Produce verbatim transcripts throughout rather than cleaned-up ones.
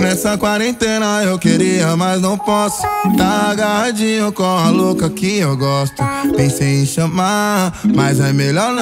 nessa quarentena eu queria, mas não posso. Tá agarradinho com a louca que eu gosto. Pensei em chamar, mas é melhor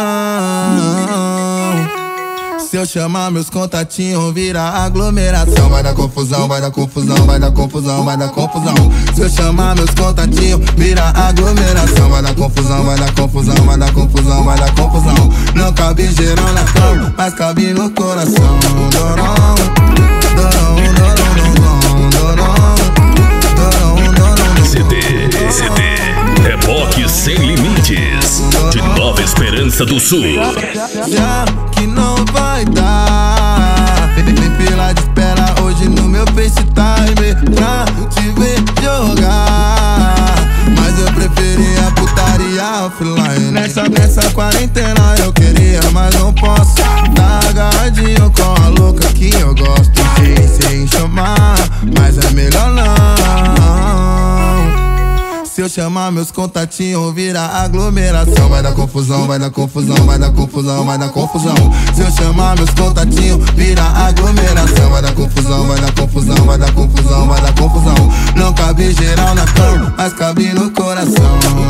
não. Se eu chamar meus contatinhos, vira aglomeração. Vai dar confusão, vai dar confusão, vai dar confusão, vai dar confusão. Se eu chamar meus contatinhos, vira aglomeração. Vai dar confusão, vai dar confusão, vai dar confusão, vai dar confusão. Não cabe geral na cama, mas cabe no coração. Dorão, dorão, dorão, dorão, dorão, dorão. C D, C D, é Rock Sem Limites, de Nova Esperança do Sul. Já que não vai dar, tem fila de espera hoje no meu FaceTime pra te ver jogar, mas eu preferia a putaria offline. Nessa, nessa quarentena eu queria, mas não posso. Tá agarradinho com a louca que eu gosto. Pensei em chamar, mas é melhor não. Se eu chamar meus contatinhos, vira aglomeração. Vai dar confusão, vai dar confusão, vai dar confusão, vai dar confusão. Se eu chamar meus contatinhos, vira aglomeração. Vai dar confusão, vai dar confusão, vai dar confusão, vai dar confusão. Não cabe geral na cama, mas cabe no coração.